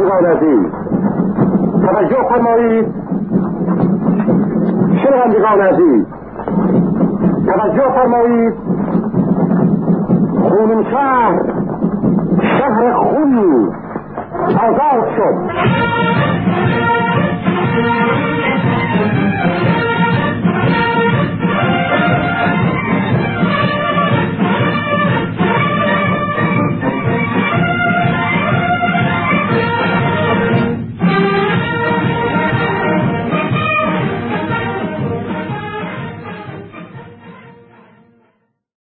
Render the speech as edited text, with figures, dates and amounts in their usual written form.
شنوندگان عزیز توجه فرمایید. شنوندگان عزیز توجه فرمایید. خونین شهر خونی آزاد شد.